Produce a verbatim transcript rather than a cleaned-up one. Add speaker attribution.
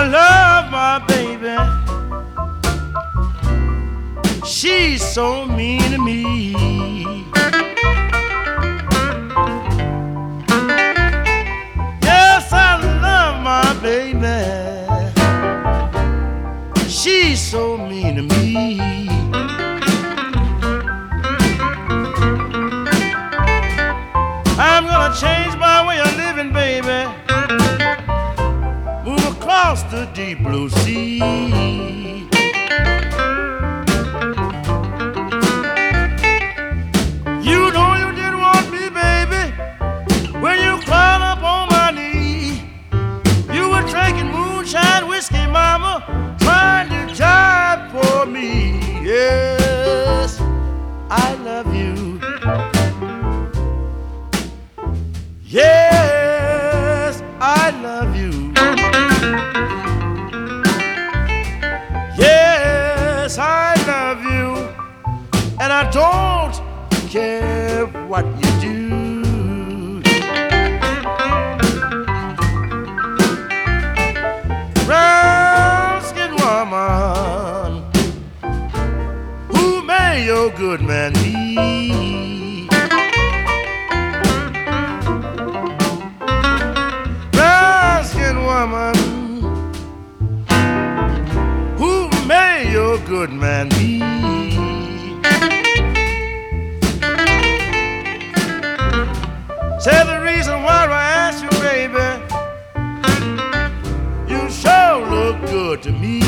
Speaker 1: love my baby. She's so mean to me. Yes, I love my baby. She's so mean to me. I'm gonna change my way of living, baby. Move across the deep blue sea. You know you didn't want me, baby, when you climbed up on my knee. You were drinking moonshine whiskey, mama, trying to jive for me. Yes, I love you. Yes, I love you. Yes, I love you. And I don't care what you do. Brown-skinned woman, who may your good man be? Brown-skinned woman, who may your good man be? Say the reason why I asked you, baby, you sure look good to me.